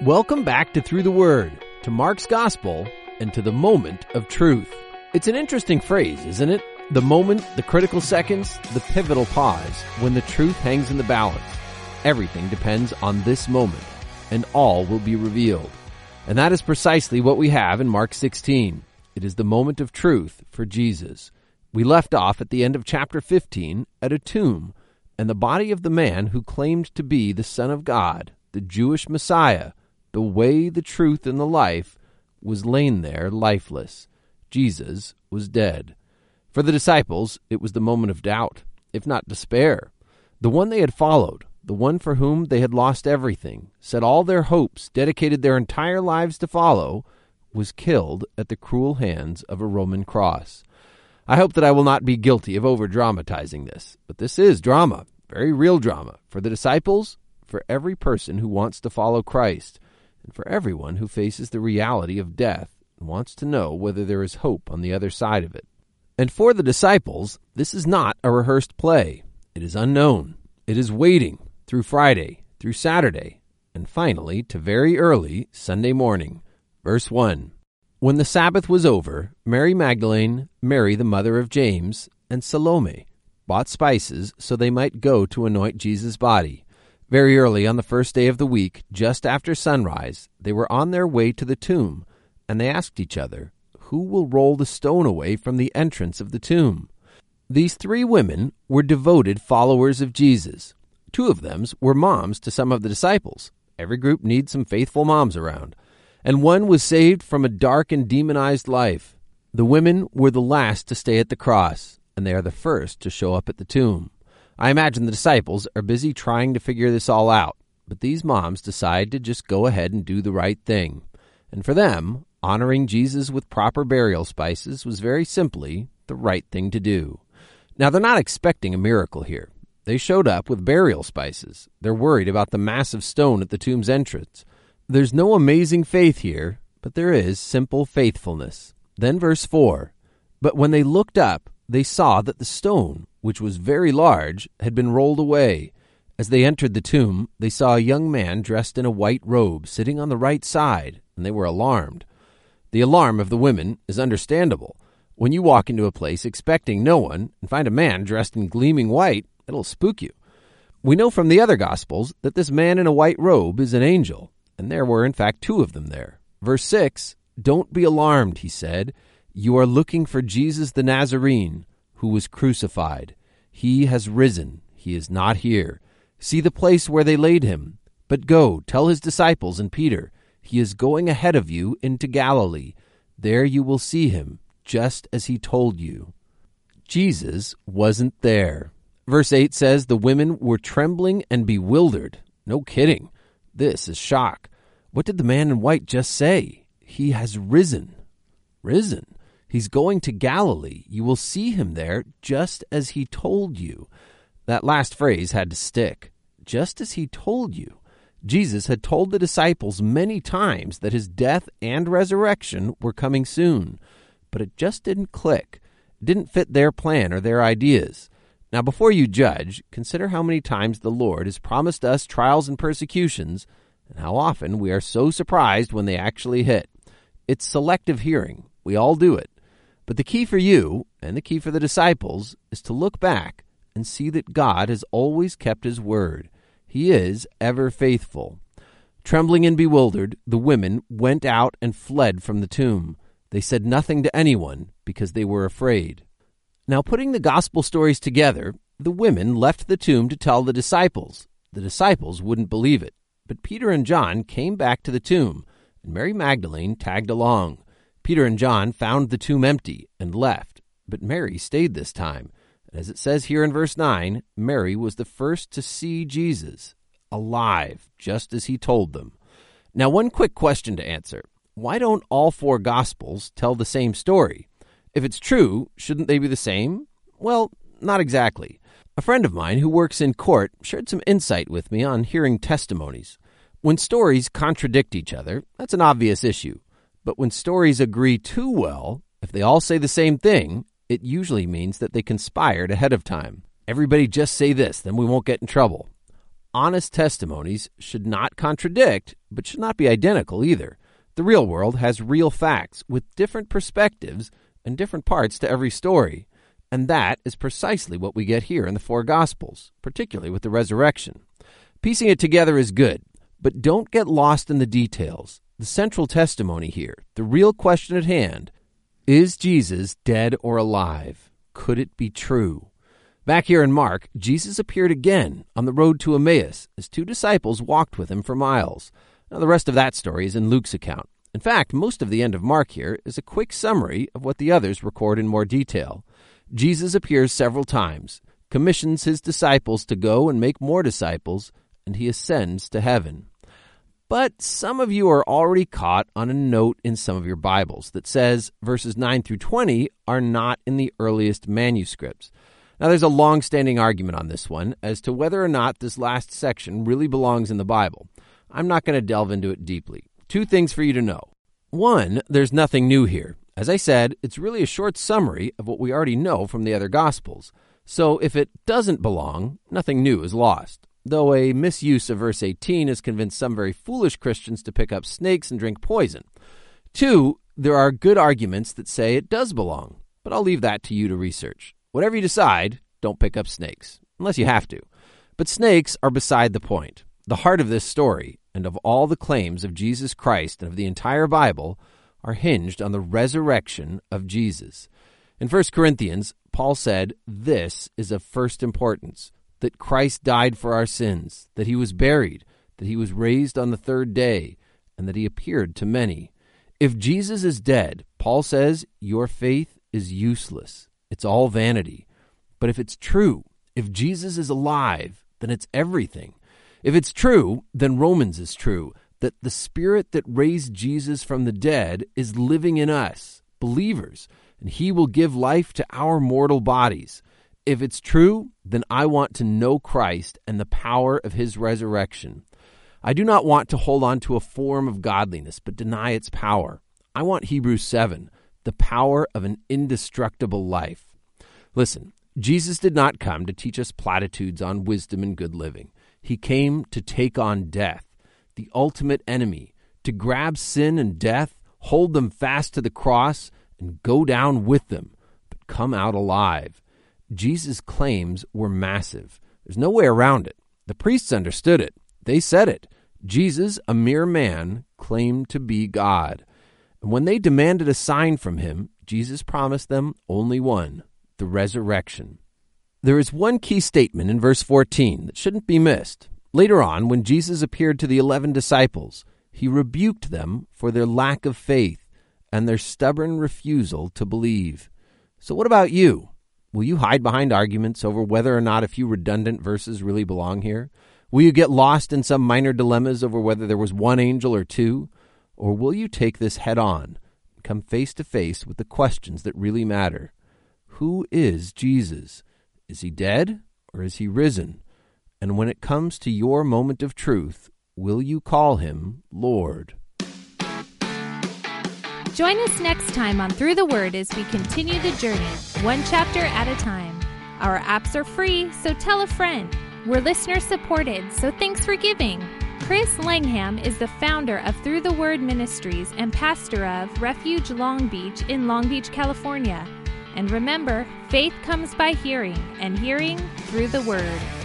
Welcome back to Through the Word, to Mark's Gospel, and to the moment of truth. It's an interesting phrase, isn't it? The moment, the critical seconds, the pivotal pause, when the truth hangs in the balance. Everything depends on this moment, and all will be revealed. And that is precisely what we have in Mark 16. It is the moment of truth for Jesus. We left off at the end of chapter 15 at a tomb, and the body of the man who claimed to be the Son of God, the Jewish Messiah, the way, the truth, and the life, was lain there lifeless. Jesus was dead. For the disciples, it was the moment of doubt, if not despair. The one they had followed, the one for whom they had lost everything, set all their hopes, dedicated their entire lives to follow, was killed at the cruel hands of a Roman cross. I hope that I will not be guilty of over-dramatizing this, but this is drama, very real drama, for the disciples, for every person who wants to follow Christ, and for everyone who faces the reality of death and wants to know whether there is hope on the other side of it. And for the disciples, this is not a rehearsed play. It is unknown. It is waiting through Friday, through Saturday, and finally to very early Sunday morning. Verse 1. When the Sabbath was over, Mary Magdalene, Mary the mother of James, and Salome bought spices so they might go to anoint Jesus' body. Very early on the first day of the week, just after sunrise, they were on their way to the tomb, and they asked each other, "Who will roll the stone away from the entrance of the tomb?" These three women were devoted followers of Jesus. Two of them were moms to some of the disciples. Every group needs some faithful moms around. And one was saved from a dark and demonized life. The women were the last to stay at the cross, and they are the first to show up at the tomb. I imagine the disciples are busy trying to figure this all out, but these moms decide to just go ahead and do the right thing. And for them, honoring Jesus with proper burial spices was very simply the right thing to do. Now, they're not expecting a miracle here. They showed up with burial spices. They're worried about the massive stone at the tomb's entrance. There's no amazing faith here, but there is simple faithfulness. Then verse 4, but when they looked up, they saw that the stone, which was very large, had been rolled away. As they entered the tomb, they saw a young man dressed in a white robe sitting on the right side, and they were alarmed. The alarm of the women is understandable. When you walk into a place expecting no one and find a man dressed in gleaming white, it'll spook you. We know from the other Gospels that this man in a white robe is an angel, and there were in fact two of them there. Verse 6, "Don't be alarmed," he said. "You are looking for Jesus the Nazarene, who was crucified. He has risen. He is not here. See the place where they laid him. But go, tell his disciples and Peter, he is going ahead of you into Galilee. There you will see him, just as he told you." Jesus wasn't there. Verse 8 says the women were trembling and bewildered. No kidding. This is shock. What did the man in white just say? He has risen. Risen. He's going to Galilee. You will see him there just as he told you. That last phrase had to stick. Just as he told you. Jesus had told the disciples many times that his death and resurrection were coming soon. But it just didn't click. It didn't fit their plan or their ideas. Now, before you judge, consider how many times the Lord has promised us trials and persecutions, and how often we are so surprised when they actually hit. It's selective hearing. We all do it. But the key for you, and the key for the disciples, is to look back and see that God has always kept his word. He is ever faithful. Trembling and bewildered, the women went out and fled from the tomb. They said nothing to anyone because they were afraid. Now, putting the gospel stories together, the women left the tomb to tell the disciples. The disciples wouldn't believe it. But Peter and John came back to the tomb, and Mary Magdalene tagged along. Peter and John found the tomb empty and left, but Mary stayed this time. And as it says here in verse 9, Mary was the first to see Jesus, alive, just as he told them. Now, one quick question to answer. Why don't all four Gospels tell the same story? If it's true, shouldn't they be the same? Well, not exactly. A friend of mine who works in court shared some insight with me on hearing testimonies. When stories contradict each other, that's an obvious issue. But when stories agree too well, if they all say the same thing, it usually means that they conspired ahead of time. Everybody just say this, then we won't get in trouble. honest testimonies should not contradict, but should not be identical either. The real world has real facts with different perspectives and different parts to every story. And that is precisely what we get here in the four Gospels, particularly with the resurrection. Piecing it together is good, but don't get lost in the details. The central testimony here, the real question at hand, is Jesus dead or alive? Could it be true? Back here in Mark, Jesus appeared again on the road to Emmaus as two disciples walked with him for miles. Now, the rest of that story is in Luke's account. In fact, most of the end of Mark here is a quick summary of what the others record in more detail. Jesus appears several times, commissions his disciples to go and make more disciples, and he ascends to heaven. But some of you are already caught on a note in some of your Bibles that says verses 9 through 20 are not in the earliest manuscripts. Now, there's a long-standing argument on this one as to whether or not this last section really belongs in the Bible. I'm not going to delve into it deeply. Two things for you to know. One, there's nothing new here. As I said, it's really a short summary of what we already know from the other Gospels. So if it doesn't belong, nothing new is lost. Though a misuse of verse 18 has convinced some very foolish Christians to pick up snakes and drink poison. Two, there are good arguments that say it does belong, but I'll leave that to you to research. Whatever you decide, don't pick up snakes, unless you have to. But snakes are beside the point. The heart of this story, and of all the claims of Jesus Christ and of the entire Bible, are hinged on the resurrection of Jesus. In 1 Corinthians, Paul said, "This is of first importance, that Christ died for our sins, that he was buried, that he was raised on the third day, and that he appeared to many." If Jesus is dead, Paul says, your faith is useless. It's all vanity. But if it's true, if Jesus is alive, then it's everything. If it's true, then Romans is true, that the Spirit that raised Jesus from the dead is living in us, believers, and he will give life to our mortal bodies. If it's true, then I want to know Christ and the power of his resurrection. I do not want to hold on to a form of godliness, but deny its power. I want Hebrews 7, the power of an indestructible life. Listen, Jesus did not come to teach us platitudes on wisdom and good living. He came to take on death, the ultimate enemy, to grab sin and death, hold them fast to the cross, and go down with them, but come out alive. Jesus' claims were massive. There's no way around it. The priests understood it. They said it. Jesus, a mere man, claimed to be God. And when they demanded a sign from him, Jesus promised them only one, the resurrection. There is one key statement in verse 14 that shouldn't be missed. Later on, when Jesus appeared to the 11 disciples, he rebuked them for their lack of faith and their stubborn refusal to believe. So what about you? Will you hide behind arguments over whether or not a few redundant verses really belong here? Will you get lost in some minor dilemmas over whether there was one angel or two? Or will you take this head on and come face to face with the questions that really matter? Who is Jesus? Is he dead or is he risen? And when it comes to your moment of truth, will you call him Lord? Join us next time on Through the Word as we continue the journey, one chapter at a time. Our apps are free, so tell a friend. We're listener-supported, so thanks for giving. Chris Langham is the founder of Through the Word Ministries and pastor of Refuge Long Beach in Long Beach, California. And remember, faith comes by hearing, and hearing through the Word.